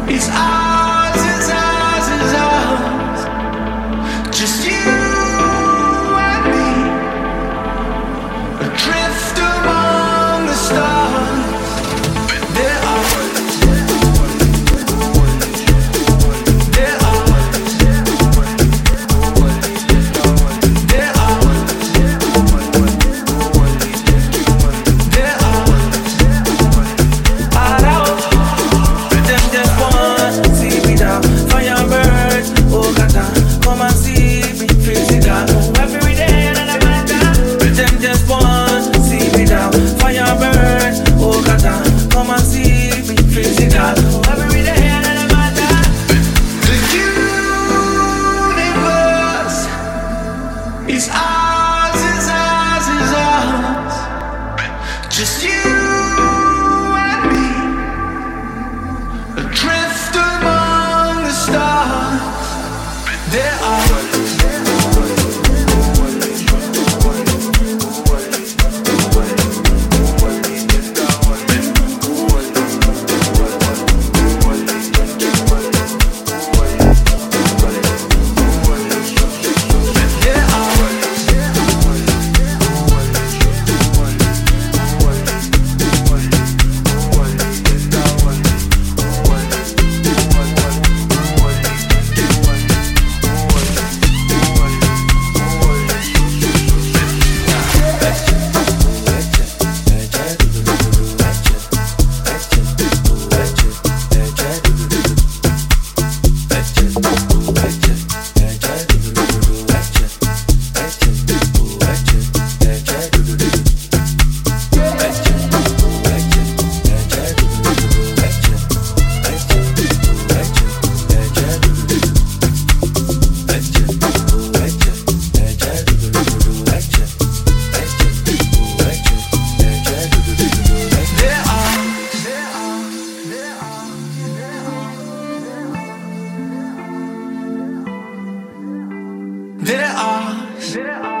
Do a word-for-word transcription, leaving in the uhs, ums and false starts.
It's ours, it's ours, it's ours. Just you and me, adrift among the stars. There are, there are, there are, there are. Them just want see me down, firebird. Oh, gata, come and see me physical. Every day another matter. Them just want see me down, firebird. Oh, gata, come and see me physical. Every day another matter. The universe is ours, is ours, is ours. Just you. Adrift among the stars. There are, there are, there are.